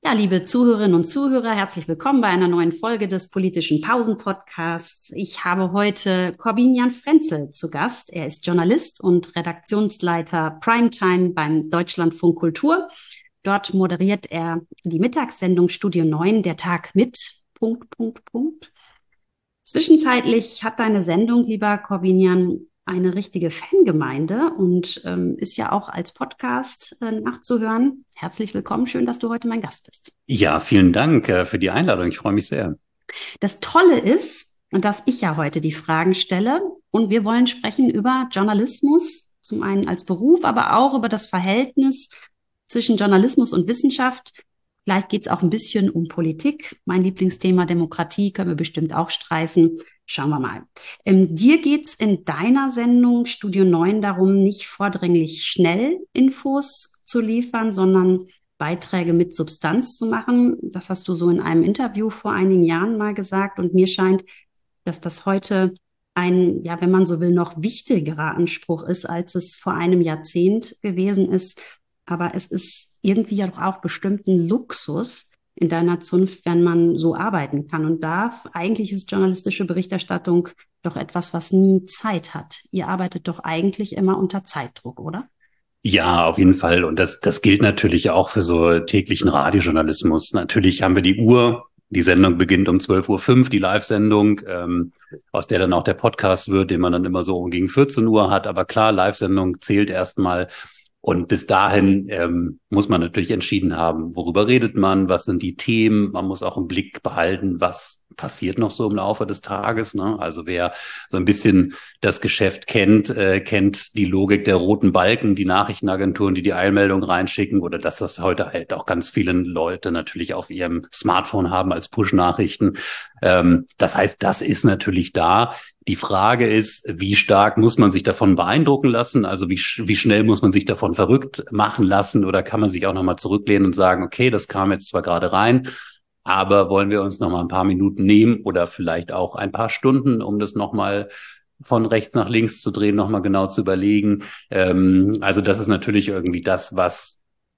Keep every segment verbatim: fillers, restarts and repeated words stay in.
Ja, liebe Zuhörerinnen und Zuhörer, herzlich willkommen bei einer neuen Folge des Politischen Pausen-Podcasts. Ich habe heute Korbinian Frenzel zu Gast. Er ist Journalist und Redaktionsleiter Primetime beim Deutschlandfunk Kultur. Dort moderiert er die Mittagssendung Studio neun, der Tag mit, Punkt, Punkt, Punkt. Zwischenzeitlich hat deine Sendung, lieber Korbinian, eine richtige Fangemeinde und ähm, ist ja auch als Podcast äh, nachzuhören. Herzlich willkommen, schön, dass du heute mein Gast bist. Ja, vielen Dank äh, für die Einladung. Ich freue mich sehr. Das Tolle ist, dass ich ja heute die Fragen stelle und wir wollen sprechen über Journalismus, zum einen als Beruf, aber auch über das Verhältnis zwischen Journalismus und Wissenschaft. Vielleicht geht es auch ein bisschen um Politik. Mein Lieblingsthema Demokratie können wir bestimmt auch streifen. Schauen wir mal. Ähm, dir geht's in deiner Sendung Studio neun darum, nicht vordringlich schnell Infos zu liefern, sondern Beiträge mit Substanz zu machen. Das hast du so in einem Interview vor einigen Jahren mal gesagt. Und mir scheint, dass das heute ein, ja, wenn man so will, noch wichtigerer Anspruch ist, als es vor einem Jahrzehnt gewesen ist. Aber es ist irgendwie ja doch auch bestimmten Luxus in deiner Zunft, wenn man so arbeiten kann und darf. Eigentlich ist journalistische Berichterstattung doch etwas, was nie Zeit hat. Ihr arbeitet doch eigentlich immer unter Zeitdruck, oder? Ja, auf jeden Fall. Und das, das gilt natürlich auch für so täglichen Radiojournalismus. Natürlich haben wir die Uhr. Die Sendung beginnt um zwölf Uhr fünf, die Live-Sendung, ähm, aus der dann auch der Podcast wird, den man dann immer so gegen vierzehn Uhr hat. Aber klar, Live-Sendung zählt erstmal. Und bis dahin ähm, muss man natürlich entschieden haben, worüber redet man, was sind die Themen. Man muss auch im Blick behalten, was passiert noch so im Laufe des Tages. Ne? Also wer so ein bisschen das Geschäft kennt, äh, kennt die Logik der roten Balken, die Nachrichtenagenturen, die die Eilmeldung reinschicken oder das, was heute halt auch ganz viele Leute natürlich auf ihrem Smartphone haben als Push-Nachrichten. Ähm, das heißt, das ist natürlich da. Die Frage ist, wie stark muss man sich davon beeindrucken lassen? Also wie, wie schnell muss man sich davon verrückt machen lassen? Oder kann man sich auch nochmal zurücklehnen und sagen, okay, das kam jetzt zwar gerade rein, aber wollen wir uns nochmal ein paar Minuten nehmen oder vielleicht auch ein paar Stunden, um das nochmal von rechts nach links zu drehen, nochmal genau zu überlegen. Ähm, also das ist natürlich irgendwie das, was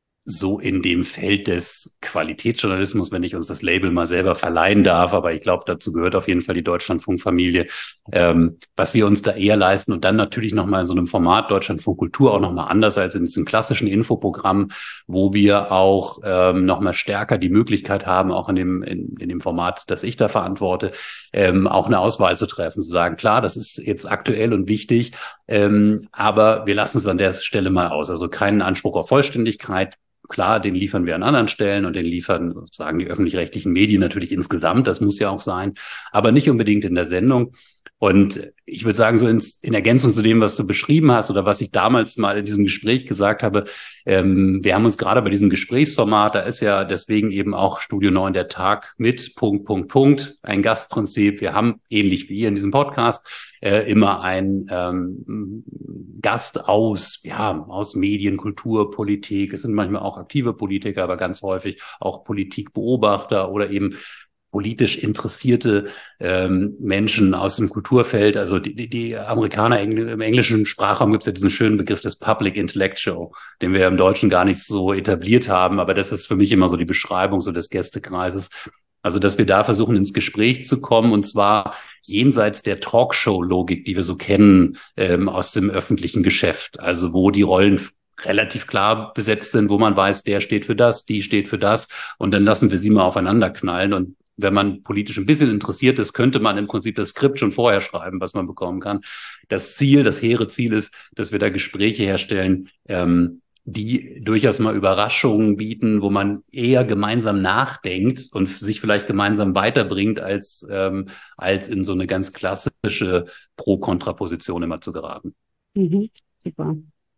so in dem Feld des Qualitätsjournalismus, wenn ich uns das Label mal selber verleihen darf, aber ich glaube, dazu gehört auf jeden Fall die Deutschlandfunk-Familie, ähm, was wir uns da eher leisten und dann natürlich nochmal in so einem Format Deutschlandfunk Kultur auch nochmal anders als in diesem klassischen Infoprogramm, wo wir auch ähm, nochmal stärker die Möglichkeit haben, auch in dem, in, in dem Format, das ich da verantworte, ähm, auch eine Auswahl zu treffen, zu sagen, klar, das ist jetzt aktuell und wichtig, ähm, aber wir lassen es an der Stelle mal aus. Also keinen Anspruch auf Vollständigkeit. Klar, den liefern wir an anderen Stellen und den liefern sozusagen die öffentlich-rechtlichen Medien natürlich insgesamt. Das muss ja auch sein, aber nicht unbedingt in der Sendung. Und ich würde sagen, so ins, in Ergänzung zu dem, was du beschrieben hast oder was ich damals mal in diesem Gespräch gesagt habe, ähm, wir haben uns gerade bei diesem Gesprächsformat, da ist ja deswegen eben auch Studio neun der Tag mit Punkt, Punkt, Punkt, ein Gastprinzip. Wir haben, ähnlich wie ihr in diesem Podcast, äh, immer einen ähm, Gast aus, ja, aus Medien, Kultur, Politik. Es sind manchmal auch aktive Politiker, aber ganz häufig auch Politikbeobachter oder eben politisch interessierte ähm, Menschen aus dem Kulturfeld. Also die, die, die Amerikaner Engl- im englischen Sprachraum gibt es ja diesen schönen Begriff des Public Intellectual, den wir im Deutschen gar nicht so etabliert haben. Aber das ist für mich immer so die Beschreibung so des Gästekreises. Also, dass wir da versuchen, ins Gespräch zu kommen und zwar jenseits der Talkshow-Logik, die wir so kennen ähm, aus dem öffentlichen Geschäft. Also wo die Rollen relativ klar besetzt sind, wo man weiß, der steht für das, die steht für das und dann lassen wir sie mal aufeinander knallen und wenn man politisch ein bisschen interessiert ist, könnte man im Prinzip das Skript schon vorher schreiben, was man bekommen kann. Das Ziel, das hehre Ziel ist, dass wir da Gespräche herstellen, ähm, die durchaus mal Überraschungen bieten, wo man eher gemeinsam nachdenkt und sich vielleicht gemeinsam weiterbringt, als, ähm, als in so eine ganz klassische Pro-Kontra-Position immer zu geraten. Mhm, super.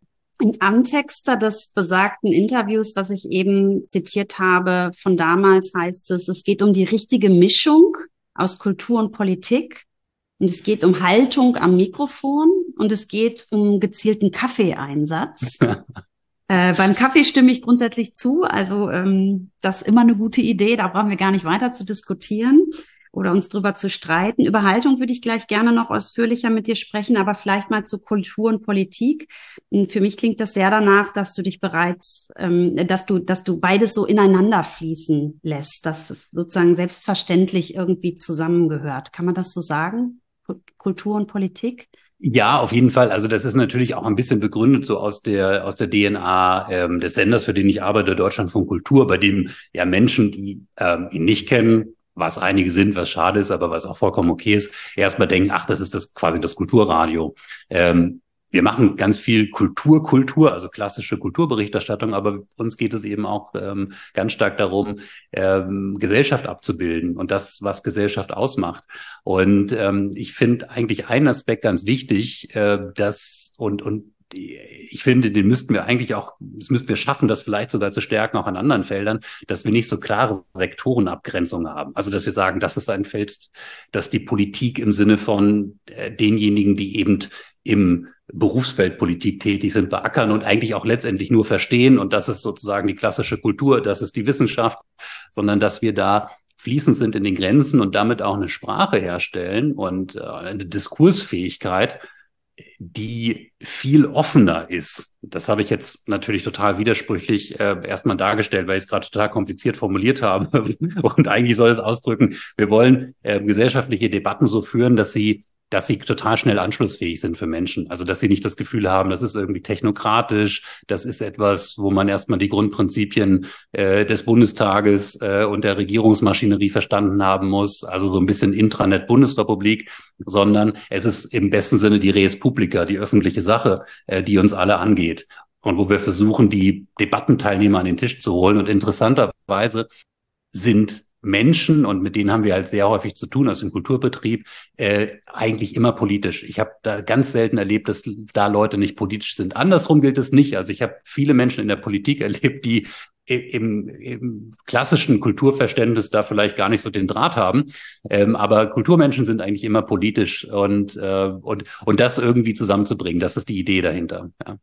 Im Antexter des besagten Interviews, was ich eben zitiert habe, von damals heißt es, es geht um die richtige Mischung aus Kultur und Politik und es geht um Haltung am Mikrofon und es geht um gezielten Kaffeeeinsatz. Äh, beim Kaffee stimme ich grundsätzlich zu, also ähm, das ist immer eine gute Idee, da brauchen wir gar nicht weiter zu diskutieren. oder uns drüber zu streiten. Über Haltung würde ich gleich gerne noch ausführlicher mit dir sprechen, aber vielleicht mal zu Kultur und Politik. Für mich klingt das sehr danach, dass du dich bereits, ähm, dass du, dass du beides so ineinander fließen lässt, dass es sozusagen selbstverständlich irgendwie zusammengehört. Kann man das so sagen? Kultur und Politik? Ja, auf jeden Fall. Also das ist natürlich auch ein bisschen begründet so aus der aus der D N A ähm, des Senders, für den ich arbeite, Deutschlandfunk Kultur, bei dem ja Menschen, die ähm, ihn nicht kennen, was einige sind, was schade ist, aber was auch vollkommen okay ist, erstmal denken, ach, das ist das quasi das Kulturradio. Ähm, wir machen ganz viel Kultur, Kultur, also klassische Kulturberichterstattung, aber uns geht es eben auch ähm, ganz stark darum, ähm, Gesellschaft abzubilden und das, was Gesellschaft ausmacht. Und ähm, ich finde eigentlich einen Aspekt ganz wichtig, äh, dass und und ich finde, den müssten wir eigentlich auch, das müssten wir schaffen, das vielleicht sogar zu stärken, auch an anderen Feldern, dass wir nicht so klare Sektorenabgrenzungen haben. Also, dass wir sagen, das ist ein Feld, dass die Politik im Sinne von äh, denjenigen, die eben im Berufsfeld Politik tätig sind, beackern und eigentlich auch letztendlich nur verstehen. Und das ist sozusagen die klassische Kultur, das ist die Wissenschaft, sondern dass wir da fließend sind in den Grenzen und damit auch eine Sprache herstellen und äh, eine Diskursfähigkeit, die viel offener ist. Das habe ich jetzt natürlich total widersprüchlich äh, erstmal dargestellt, weil ich es gerade total kompliziert formuliert habe. Und eigentlich soll es ausdrücken, wir wollen äh, gesellschaftliche Debatten so führen, dass sie dass sie total schnell anschlussfähig sind für Menschen. Also, dass sie nicht das Gefühl haben, das ist irgendwie technokratisch, das ist etwas, wo man erstmal die Grundprinzipien äh, des Bundestages äh, und der Regierungsmaschinerie verstanden haben muss, also so ein bisschen Intranet-Bundesrepublik, sondern es ist im besten Sinne die Res Publica, die öffentliche Sache, äh, die uns alle angeht. Und wo wir versuchen, die Debattenteilnehmer an den Tisch zu holen. Und interessanterweise sind Menschen, und mit denen haben wir halt sehr häufig zu tun, also im Kulturbetrieb, äh, eigentlich immer politisch. Ich habe da ganz selten erlebt, dass da Leute nicht politisch sind. Andersrum gilt es nicht. Also ich habe viele Menschen in der Politik erlebt, die im, im klassischen Kulturverständnis da vielleicht gar nicht so den Draht haben. Ähm, aber Kulturmenschen sind eigentlich immer politisch und, äh, und, und das irgendwie zusammenzubringen, das ist die Idee dahinter. Ja.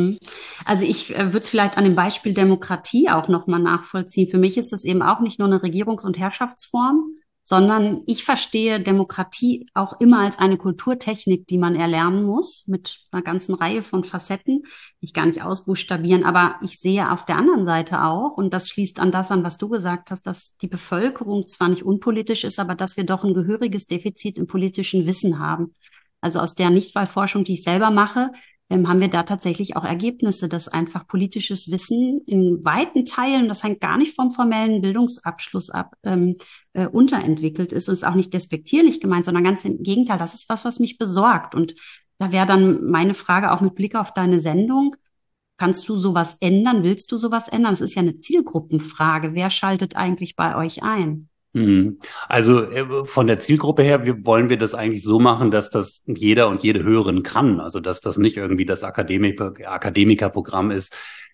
Also ich äh, würde es vielleicht an dem Beispiel Demokratie auch nochmal nachvollziehen. Für mich ist es eben auch nicht nur eine Regierungs- und Herrschaftsform, sondern ich verstehe Demokratie auch immer als eine Kulturtechnik, die man erlernen muss, mit einer ganzen Reihe von Facetten, die ich gar nicht ausbuchstabieren. Aber ich sehe auf der anderen Seite auch, und das schließt an das an, was du gesagt hast, dass die Bevölkerung zwar nicht unpolitisch ist, aber dass wir doch ein gehöriges Defizit im politischen Wissen haben. Also aus der Nichtwahlforschung, die ich selber mache, ähm, haben wir da tatsächlich auch Ergebnisse, dass einfach politisches Wissen in weiten Teilen, das hängt gar nicht vom formellen Bildungsabschluss ab, ähm, äh, unterentwickelt ist und ist auch nicht despektierlich gemeint, sondern ganz im Gegenteil, das ist was, was mich besorgt. Und da wäre dann meine Frage auch mit Blick auf deine Sendung: Kannst du sowas ändern? Willst du sowas ändern? Das ist ja eine Zielgruppenfrage. Wer schaltet eigentlich bei euch ein? Also äh, von der Zielgruppe her, wir, wollen wir das eigentlich so machen, dass das jeder und jede hören kann. Also dass das nicht irgendwie das Akademiker, Akademikerprogramm ist,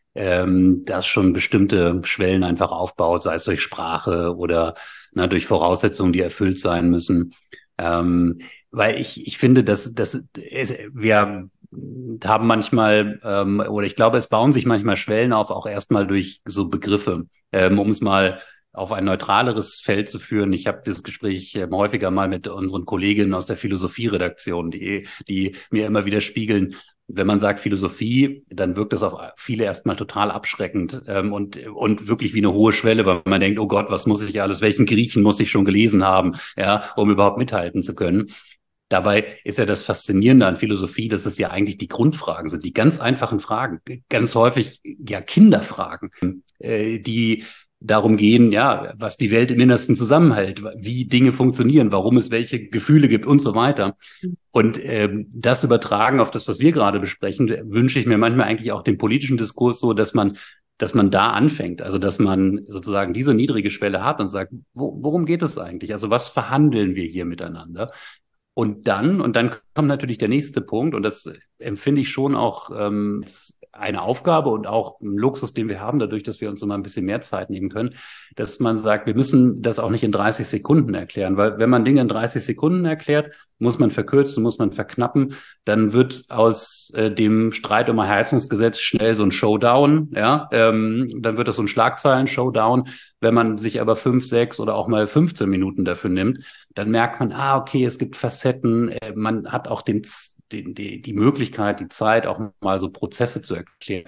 ähm, das schon bestimmte Schwellen einfach aufbaut, sei es durch Sprache oder na, durch Voraussetzungen, die erfüllt sein müssen. Ähm, weil ich, ich finde, dass, dass es, wir haben manchmal, ähm, oder ich glaube, es bauen sich manchmal Schwellen auf, auch erstmal durch so Begriffe, ähm, um es mal auf ein neutraleres Feld zu führen. Ich habe dieses Gespräch äh, häufiger mal mit unseren Kolleginnen aus der Philosophie-Redaktion, die, die mir immer wieder spiegeln, wenn man sagt Philosophie, dann wirkt das auf viele erstmal total abschreckend ähm, und, und wirklich wie eine hohe Schwelle, weil man denkt, oh Gott, was muss ich alles, welchen Griechen muss ich schon gelesen haben, ja, um überhaupt mithalten zu können. Dabei ist ja das Faszinierende an Philosophie, dass es ja eigentlich die Grundfragen sind, die ganz einfachen Fragen, ganz häufig ja Kinderfragen, äh, die darum gehen, ja, was die Welt im Innersten zusammenhält, wie Dinge funktionieren, warum es welche Gefühle gibt und so weiter. Und ähm, das übertragen auf das, was wir gerade besprechen, wünsche ich mir manchmal eigentlich auch den politischen Diskurs so, dass man dass man da anfängt, also dass man sozusagen diese niedrige Schwelle hat und sagt, wo, worum geht es eigentlich? Also was verhandeln wir hier miteinander? Und dann, und dann kommt natürlich der nächste Punkt, und das empfinde ich schon auch ähm, eine Aufgabe und auch ein Luxus, den wir haben, dadurch, dass wir uns immer ein bisschen mehr Zeit nehmen können, dass man sagt, wir müssen das auch nicht in dreißig Sekunden erklären, weil wenn man Dinge in dreißig Sekunden erklärt, muss man verkürzen, muss man verknappen, dann wird aus äh, dem Streit um ein Heizungsgesetz schnell so ein Showdown, ja, ähm, dann wird das so ein Schlagzeilen-Showdown, Wenn man sich aber fünf, sechs oder auch mal fünfzehn Minuten dafür nimmt, dann merkt man, ah, okay, es gibt Facetten, äh, man hat auch den, den, die, die Möglichkeit, die Zeit, auch mal so Prozesse zu erklären.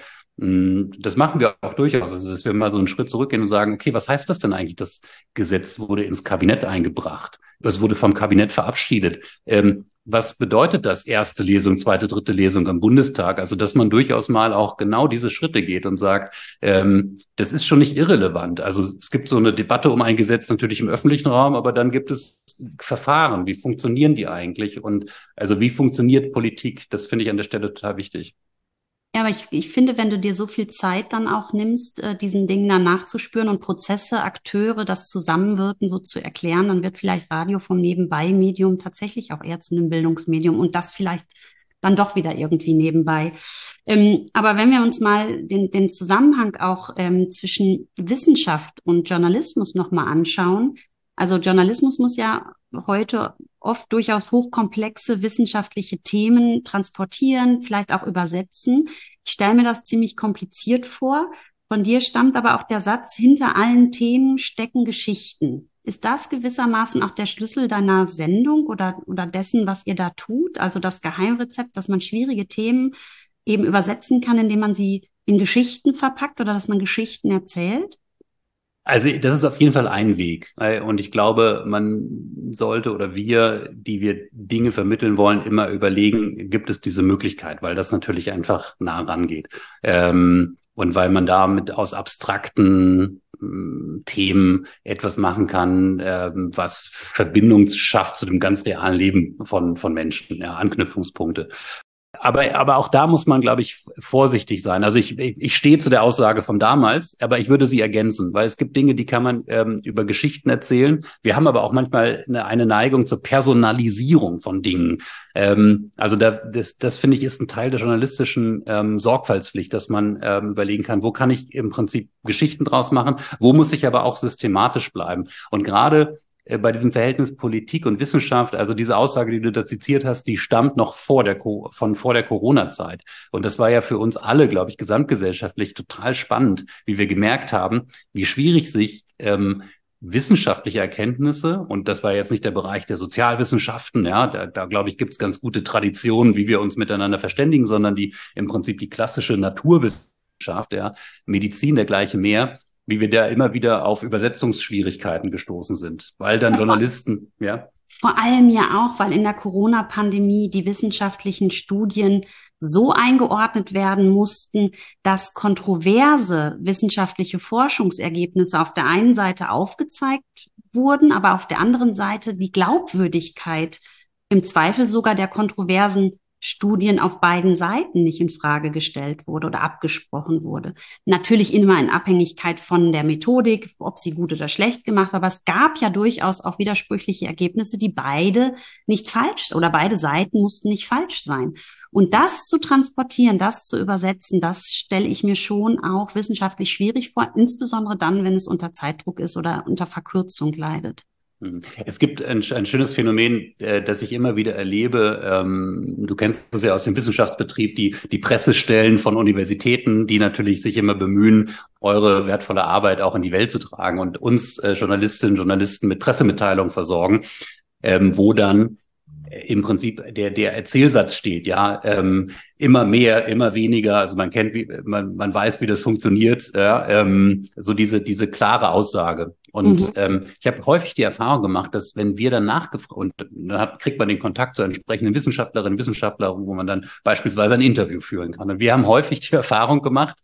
Das machen wir auch durchaus, also dass wir mal so einen Schritt zurückgehen und sagen, okay, was heißt das denn eigentlich? Das Gesetz wurde ins Kabinett eingebracht, es wurde vom Kabinett verabschiedet. Ähm, was bedeutet das? Erste Lesung, zweite, dritte Lesung am Bundestag? Also, dass man durchaus mal auch genau diese Schritte geht und sagt, ähm, das ist schon nicht irrelevant. Also, es gibt so eine Debatte um ein Gesetz natürlich im öffentlichen Raum, aber dann gibt es Verfahren. Wie funktionieren die eigentlich? Und also, wie funktioniert Politik? Das finde ich an der Stelle total wichtig. Ja, aber ich, ich finde, wenn du dir so viel Zeit dann auch nimmst, äh, diesen Dingen dann nachzuspüren und Prozesse, Akteure, das Zusammenwirken so zu erklären, dann wird vielleicht Radio vom Nebenbei-Medium tatsächlich auch eher zu einem Bildungsmedium und das vielleicht dann doch wieder irgendwie nebenbei. Ähm, aber wenn wir uns mal den, den Zusammenhang auch ähm, zwischen Wissenschaft und Journalismus nochmal anschauen. Also Journalismus muss ja heute oft durchaus hochkomplexe wissenschaftliche Themen transportieren, vielleicht auch übersetzen. Ich stelle mir das ziemlich kompliziert vor. Von dir stammt aber auch der Satz, hinter allen Themen stecken Geschichten. Ist das gewissermaßen auch der Schlüssel deiner Sendung oder, oder dessen, was ihr da tut? Also das Geheimrezept, dass man schwierige Themen eben übersetzen kann, indem man sie in Geschichten verpackt oder dass man Geschichten erzählt? Also das ist auf jeden Fall ein Weg. Und ich glaube, man sollte oder wir, die wir Dinge vermitteln wollen, immer überlegen, gibt es diese Möglichkeit, weil das natürlich einfach nah rangeht. Ähm, und weil man damit aus abstrakten ähm, Themen etwas machen kann, ähm, was Verbindung schafft zu dem ganz realen Leben von, von Menschen, ja, Anknüpfungspunkte. Aber, aber auch da muss man, glaube ich, vorsichtig sein. Also ich, ich stehe zu der Aussage von damals, aber ich würde sie ergänzen, weil es gibt Dinge, die kann man ähm, über Geschichten erzählen. Wir haben aber auch manchmal eine, eine Neigung zur Personalisierung von Dingen. Ähm, also da, das, das finde ich ist ein Teil der journalistischen ähm, Sorgfaltspflicht, dass man ähm, überlegen kann, wo kann ich im Prinzip Geschichten draus machen, wo muss ich aber auch systematisch bleiben. Und gerade bei diesem Verhältnis Politik und Wissenschaft, also diese Aussage, die du da zitiert hast, die stammt noch vor der Co- von vor der Corona-Zeit. Und das war ja für uns alle, glaube ich, gesamtgesellschaftlich total spannend, wie wir gemerkt haben, wie schwierig sich ähm, wissenschaftliche Erkenntnisse, und das war jetzt nicht der Bereich der Sozialwissenschaften, ja, da, da glaube ich, gibt es ganz gute Traditionen, wie wir uns miteinander verständigen, sondern die im Prinzip die klassische Naturwissenschaft, ja, Medizin, dergleichen mehr, wie wir da immer wieder auf Übersetzungsschwierigkeiten gestoßen sind, weil dann Journalisten, ja. Vor allem ja auch, weil in der Corona-Pandemie die wissenschaftlichen Studien so eingeordnet werden mussten, dass kontroverse wissenschaftliche Forschungsergebnisse auf der einen Seite aufgezeigt wurden, aber auf der anderen Seite die Glaubwürdigkeit im Zweifel sogar der kontroversen Studien auf beiden Seiten nicht in Frage gestellt wurde oder abgesprochen wurde. Natürlich immer in Abhängigkeit von der Methodik, ob sie gut oder schlecht gemacht, aber es gab ja durchaus auch widersprüchliche Ergebnisse, die beide nicht falsch oder beide Seiten mussten nicht falsch sein. Und das zu transportieren, das zu übersetzen, das stelle ich mir schon auch wissenschaftlich schwierig vor, insbesondere dann, wenn es unter Zeitdruck ist oder unter Verkürzung leidet. Es gibt ein, ein schönes Phänomen, äh, das ich immer wieder erlebe. Ähm, du kennst das ja aus dem Wissenschaftsbetrieb, die, die Pressestellen von Universitäten, die natürlich sich immer bemühen, eure wertvolle Arbeit auch in die Welt zu tragen und uns äh, Journalistinnen und Journalisten mit Pressemitteilungen versorgen, ähm, wo dann im Prinzip der der Erzählsatz steht, ja, ähm, immer mehr, immer weniger. Also man kennt, wie man man weiß, wie das funktioniert. Ja, ähm, so diese diese klare Aussage. Und mhm. ähm, ich habe häufig die Erfahrung gemacht, dass wenn wir dann nachgefragt und dann hat, kriegt man den Kontakt zu entsprechenden Wissenschaftlerinnen, Wissenschaftlern, wo man dann beispielsweise ein Interview führen kann. Und wir haben häufig die Erfahrung gemacht,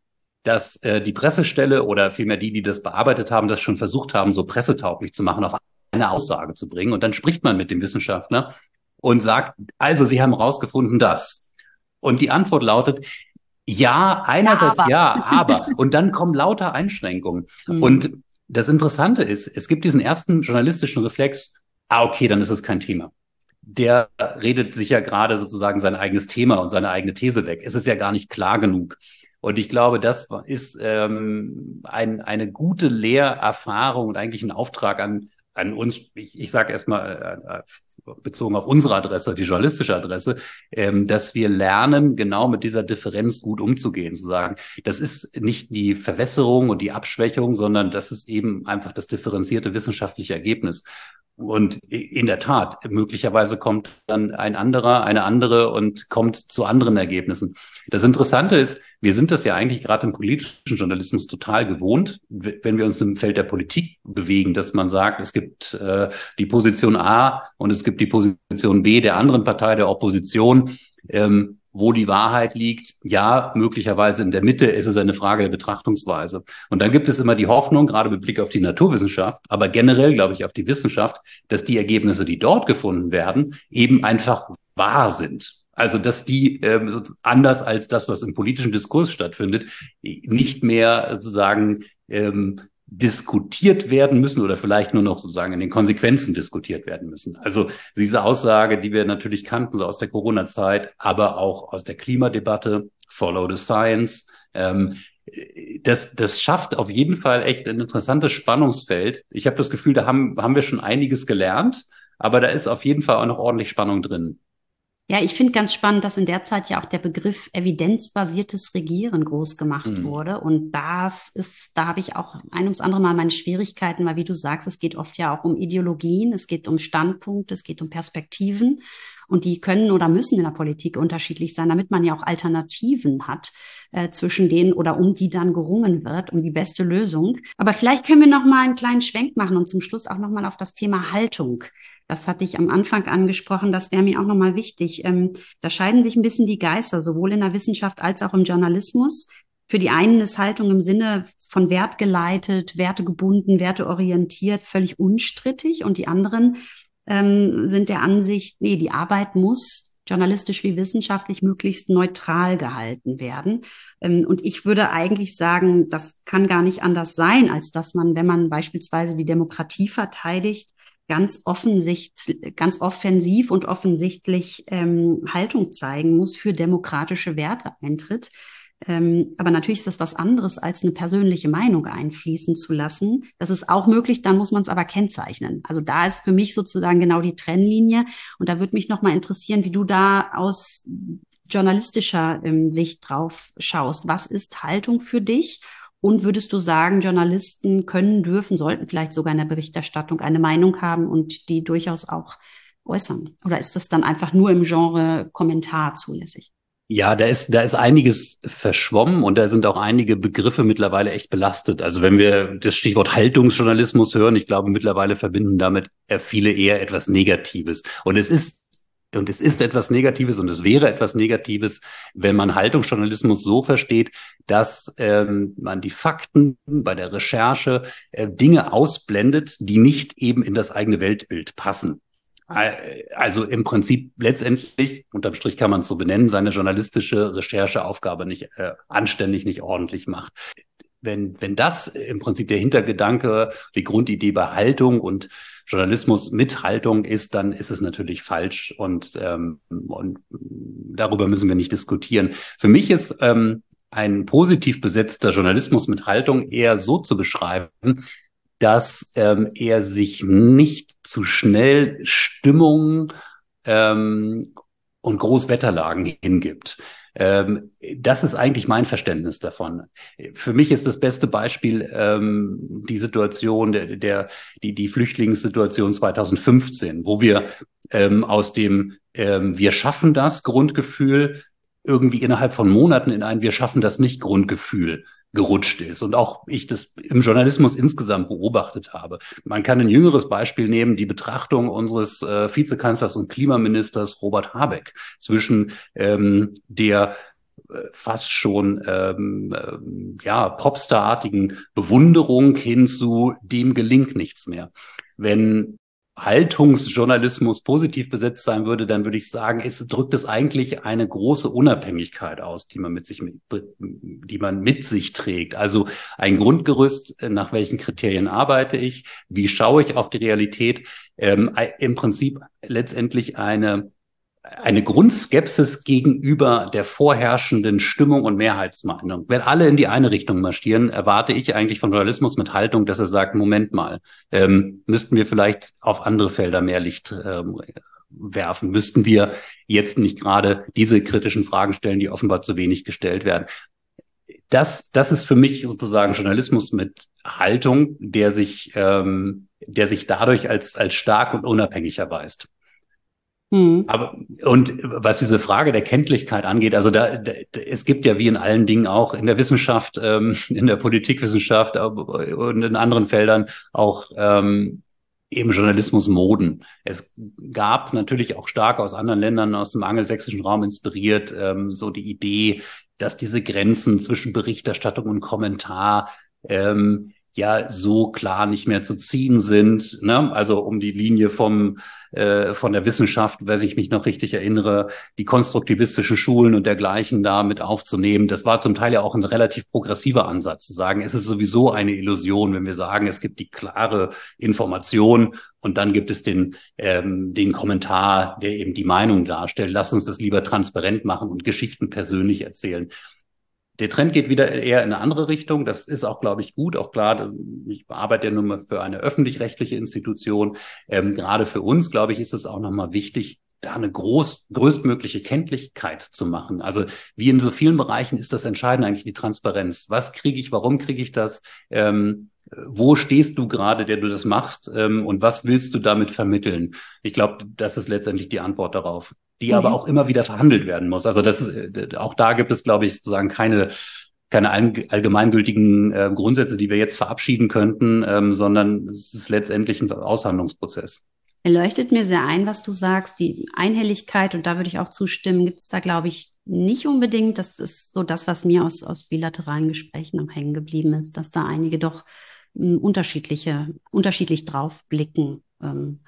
dass äh, die Pressestelle oder vielmehr die, die das bearbeitet haben, das schon versucht haben, so pressetauglich zu machen, auf eine Aussage zu bringen. Und dann spricht man mit dem Wissenschaftler und sagt, also Sie haben herausgefunden, dass. Und die Antwort lautet, ja, einerseits ja, aber. ja, aber. Und dann kommen lauter Einschränkungen. Mhm. Und das Interessante ist, es gibt diesen ersten journalistischen Reflex, ah, okay, dann ist es kein Thema. Der redet sich ja gerade sozusagen sein eigenes Thema und seine eigene These weg. Es ist ja gar nicht klar genug. Und ich glaube, das ist ähm, ein, eine gute Lehrerfahrung und eigentlich ein Auftrag an an uns, ich, ich sage erstmal bezogen auf unsere Adresse, die journalistische Adresse, ähm, dass wir lernen, genau mit dieser Differenz gut umzugehen, zu sagen, das ist nicht die Verwässerung und die Abschwächung, sondern das ist eben einfach das differenzierte wissenschaftliche Ergebnis. Und in der Tat, möglicherweise kommt dann ein anderer, eine andere und kommt zu anderen Ergebnissen. Das Interessante ist, wir sind das ja eigentlich gerade im politischen Journalismus total gewohnt, wenn wir uns im Feld der Politik bewegen, dass man sagt, es gibt äh, die Position A und es gibt die Position B der anderen Partei, der Opposition. Ähm, wo die Wahrheit liegt, ja, möglicherweise in der Mitte, ist es eine Frage der Betrachtungsweise. Und dann gibt es immer die Hoffnung, gerade mit Blick auf die Naturwissenschaft, aber generell, glaube ich, auf die Wissenschaft, dass die Ergebnisse, die dort gefunden werden, eben einfach wahr sind. Also, dass die ähm, anders als das, was im politischen Diskurs stattfindet, nicht mehr sozusagen ähm, diskutiert werden müssen oder vielleicht nur noch sozusagen in den Konsequenzen diskutiert werden müssen. Also diese Aussage, die wir natürlich kannten, so aus der Corona-Zeit, aber auch aus der Klimadebatte, Follow the Science, ähm, das, das schafft auf jeden Fall echt ein interessantes Spannungsfeld. Ich habe das Gefühl, da haben, haben wir schon einiges gelernt, aber da ist auf jeden Fall auch noch ordentlich Spannung drin. Ja, ich finde ganz spannend, dass in der Zeit ja auch der Begriff evidenzbasiertes Regieren groß gemacht mhm. wurde. Und das ist, da habe ich auch ein ums andere Mal meine Schwierigkeiten, weil wie du sagst, es geht oft ja auch um Ideologien, es geht um Standpunkte, es geht um Perspektiven. Und die können oder müssen in der Politik unterschiedlich sein, damit man ja auch Alternativen hat, äh, zwischen denen oder um die dann gerungen wird, um die beste Lösung. Aber vielleicht können wir noch mal einen kleinen Schwenk machen und zum Schluss auch noch mal auf das Thema Haltung. Das hatte ich am Anfang angesprochen, das wäre mir auch nochmal wichtig. Ähm, da scheiden sich ein bisschen die Geister, sowohl in der Wissenschaft als auch im Journalismus. Für die einen ist Haltung im Sinne von wertgeleitet, wertegebunden, werteorientiert, völlig unstrittig. Und die anderen ähm, sind der Ansicht, nee, die Arbeit muss journalistisch wie wissenschaftlich möglichst neutral gehalten werden. Ähm, und ich würde eigentlich sagen, das kann gar nicht anders sein, als dass man, wenn man beispielsweise die Demokratie verteidigt, ganz offensichtlich, ganz offensiv und offensichtlich ähm, Haltung zeigen muss, für demokratische Werte eintritt. Ähm, aber natürlich ist das was anderes, als eine persönliche Meinung einfließen zu lassen. Das ist auch möglich, dann muss man es aber kennzeichnen. Also da ist für mich sozusagen genau die Trennlinie. Und da würde mich noch mal interessieren, wie du da aus journalistischer ähm, Sicht drauf schaust. Was ist Haltung für dich? Und würdest du sagen, Journalisten können, dürfen, sollten vielleicht sogar in der Berichterstattung eine Meinung haben und die durchaus auch äußern? Oder ist das dann einfach nur im Genre Kommentar zulässig? Ja, da ist, da ist einiges verschwommen und da sind auch einige Begriffe mittlerweile echt belastet. Also wenn wir das Stichwort Haltungsjournalismus hören, ich glaube, mittlerweile verbinden damit viele eher etwas Negatives. Und es ist Und es ist etwas Negatives und es wäre etwas Negatives, wenn man Haltungsjournalismus so versteht, dass ähm, man die Fakten bei der Recherche äh, Dinge ausblendet, die nicht eben in das eigene Weltbild passen. Also im Prinzip letztendlich, unterm Strich kann man es so benennen, seine journalistische Rechercheaufgabe nicht äh, anständig, nicht ordentlich macht. Wenn, wenn das im Prinzip der Hintergedanke, die Grundidee bei Haltung und Journalismus mit Haltung ist, dann ist es natürlich falsch und, ähm, und darüber müssen wir nicht diskutieren. Für mich ist ähm, ein positiv besetzter Journalismus mit Haltung eher so zu beschreiben, dass ähm, er sich nicht zu schnell Stimmung ähm, und Großwetterlagen hingibt. Ähm, das ist eigentlich mein Verständnis davon. Für mich ist das beste Beispiel ähm, die Situation, der, der die, die Flüchtlingssituation zwanzig fünfzehn, wo wir ähm, aus dem ähm, Wir schaffen das Grundgefühl irgendwie innerhalb von Monaten in ein Wir schaffen das nicht Grundgefühl gerutscht ist und auch ich das im Journalismus insgesamt beobachtet habe. Man kann ein jüngeres Beispiel nehmen, die Betrachtung unseres äh, Vizekanzlers und Klimaministers Robert Habeck zwischen ähm, der äh, fast schon ähm, äh, ja Popstar-artigen Bewunderung hin zu dem gelingt nichts mehr. Wenn Haltungsjournalismus positiv besetzt sein würde, dann würde ich sagen, es drückt es eigentlich eine große Unabhängigkeit aus, die man mit sich, die man mit sich trägt. Also ein Grundgerüst, nach welchen Kriterien arbeite ich, wie schaue ich auf die Realität, ähm, im Prinzip letztendlich eine eine Grundskepsis gegenüber der vorherrschenden Stimmung und Mehrheitsmeinung. Wenn alle in die eine Richtung marschieren, erwarte ich eigentlich von Journalismus mit Haltung, dass er sagt, Moment mal, ähm, müssten wir vielleicht auf andere Felder mehr Licht ähm, werfen? Müssten wir jetzt nicht gerade diese kritischen Fragen stellen, die offenbar zu wenig gestellt werden? Das, das ist für mich sozusagen Journalismus mit Haltung, der sich, ähm, der sich dadurch als, als stark und unabhängig erweist. Mhm. Aber, und was diese Frage der Kenntlichkeit angeht, also da, da, es gibt ja wie in allen Dingen auch in der Wissenschaft, ähm, in der Politikwissenschaft und in anderen Feldern auch, ähm, eben Journalismusmoden. Es gab natürlich auch stark aus anderen Ländern, aus dem angelsächsischen Raum inspiriert, ähm, so die Idee, dass diese Grenzen zwischen Berichterstattung und Kommentar ähm, ja so klar nicht mehr zu ziehen sind, ne? Also um die Linie vom äh, von der Wissenschaft, wenn ich mich noch richtig erinnere, die konstruktivistischen Schulen und dergleichen da mit aufzunehmen. Das war zum Teil ja auch ein relativ progressiver Ansatz, zu sagen, es ist sowieso eine Illusion, wenn wir sagen, es gibt die klare Information und dann gibt es den ähm, den Kommentar, der eben die Meinung darstellt. Lass uns das lieber transparent machen und Geschichten persönlich erzählen. Der Trend geht wieder eher in eine andere Richtung. Das ist auch, glaube ich, gut. Auch klar, ich arbeite ja nun mal für eine öffentlich-rechtliche Institution. Ähm, gerade für uns, glaube ich, ist es auch nochmal wichtig, da eine groß, größtmögliche Kenntlichkeit zu machen. Also wie in so vielen Bereichen ist das Entscheidende eigentlich die Transparenz. Was kriege ich, warum kriege ich das? Ähm, wo stehst du gerade, der du das machst? Ähm, und was willst du damit vermitteln? Ich glaube, das ist letztendlich die Antwort darauf, die mhm. aber auch immer wieder verhandelt werden muss. Also das ist, auch da gibt es, glaube ich, sozusagen keine keine allgemeingültigen äh, Grundsätze, die wir jetzt verabschieden könnten, ähm, sondern es ist letztendlich ein Aushandlungsprozess. Leuchtet mir sehr ein, was du sagst, die Einhelligkeit, und da würde ich auch zustimmen, gibt es da, glaube ich, nicht unbedingt. Das ist so das, was mir aus, aus bilateralen Gesprächen am hängen geblieben ist, dass da einige doch m, unterschiedliche, unterschiedlich drauf blicken. Ähm,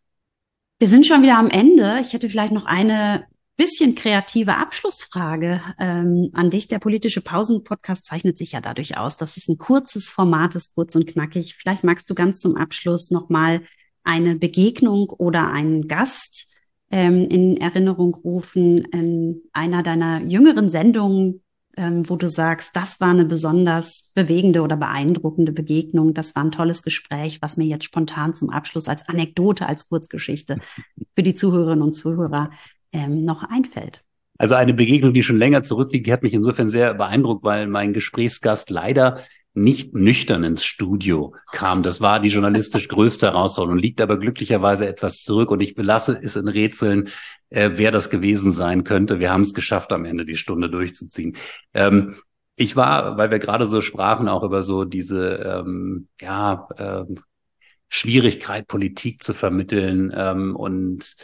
wir sind schon wieder am Ende. Ich hätte vielleicht noch eine bisschen kreative Abschlussfrage ähm, an dich. Der politische Pausen-Podcast zeichnet sich ja dadurch aus, dass es ein kurzes Format ist, kurz und knackig. Vielleicht magst du ganz zum Abschluss nochmal eine Begegnung oder einen Gast ähm, in Erinnerung rufen, in einer deiner jüngeren Sendungen, ähm, wo du sagst, das war eine besonders bewegende oder beeindruckende Begegnung, das war ein tolles Gespräch, was mir jetzt spontan zum Abschluss als Anekdote, als Kurzgeschichte für die Zuhörerinnen und Zuhörer ähm, noch einfällt. Also eine Begegnung, die schon länger zurückliegt, die hat mich insofern sehr beeindruckt, weil mein Gesprächsgast leider nicht nüchtern ins Studio kam. Das war die journalistisch größte Herausforderung, liegt aber glücklicherweise etwas zurück und ich belasse es in Rätseln, äh, wer das gewesen sein könnte. Wir haben es geschafft, am Ende die Stunde durchzuziehen. Ähm, ich war, weil wir gerade so sprachen, auch über so diese ähm, ja ähm, Schwierigkeit, Politik zu vermitteln ähm, und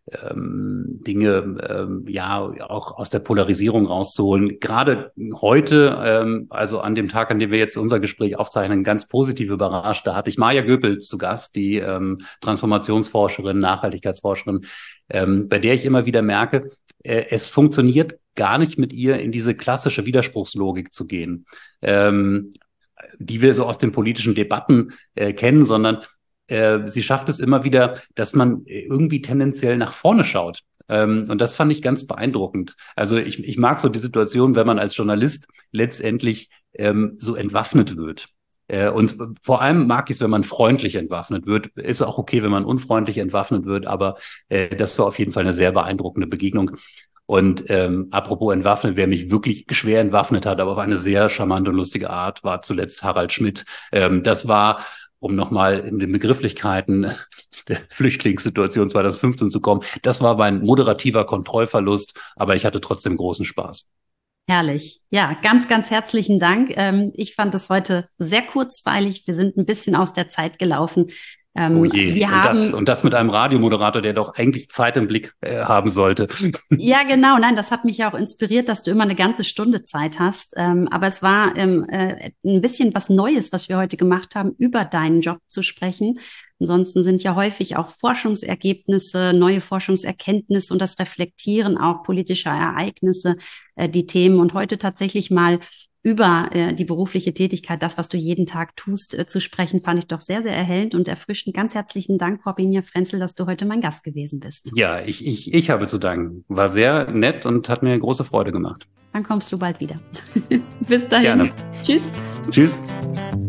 Ähm, Dinge ähm, ja auch aus der Polarisierung rauszuholen. Gerade heute, ähm, also an dem Tag, an dem wir jetzt unser Gespräch aufzeichnen, ganz positiv überrascht. Da hatte ich Maja Göpel zu Gast, die ähm, Transformationsforscherin, Nachhaltigkeitsforscherin, ähm, bei der ich immer wieder merke, äh, es funktioniert gar nicht mit ihr in diese klassische Widerspruchslogik zu gehen, ähm, die wir so aus den politischen Debatten äh, kennen, sondern sie schafft es immer wieder, dass man irgendwie tendenziell nach vorne schaut. Und das fand ich ganz beeindruckend. Also ich, ich mag so die Situation, wenn man als Journalist letztendlich ähm, so entwaffnet wird. Und vor allem mag ich es, wenn man freundlich entwaffnet wird. Ist auch okay, wenn man unfreundlich entwaffnet wird, aber äh, das war auf jeden Fall eine sehr beeindruckende Begegnung. Und ähm, apropos entwaffnet, wer mich wirklich schwer entwaffnet hat, aber auf eine sehr charmante und lustige Art, war zuletzt Harald Schmidt. Ähm, das war, um nochmal in den Begrifflichkeiten der Flüchtlingssituation zweitausendfünfzehn zu kommen, das war mein moderativer Kontrollverlust, aber ich hatte trotzdem großen Spaß. Herrlich. Ja, ganz, ganz herzlichen Dank. Ähm, ich fand es heute sehr kurzweilig. Wir sind ein bisschen aus der Zeit gelaufen. Ähm, oh je, wir und, haben, das, und das mit einem Radiomoderator, der doch eigentlich Zeit im Blick äh, haben sollte. Ja, genau. Nein, das hat mich ja auch inspiriert, dass du immer eine ganze Stunde Zeit hast. Ähm, aber es war ähm, äh, ein bisschen was Neues, was wir heute gemacht haben, über deinen Job zu sprechen. Ansonsten sind ja häufig auch Forschungsergebnisse, neue Forschungserkenntnisse und das Reflektieren auch politischer Ereignisse äh, die Themen. Und heute tatsächlich mal über äh, die berufliche Tätigkeit, das, was du jeden Tag tust, äh, zu sprechen, fand ich doch sehr, sehr erhellend und erfrischend. Ganz herzlichen Dank, Corbinian Frenzel, dass du heute mein Gast gewesen bist. Ja, ich, ich, ich habe zu danken. War sehr nett und hat mir große Freude gemacht. Dann kommst du bald wieder. Bis dahin. Gerne. Tschüss. Tschüss.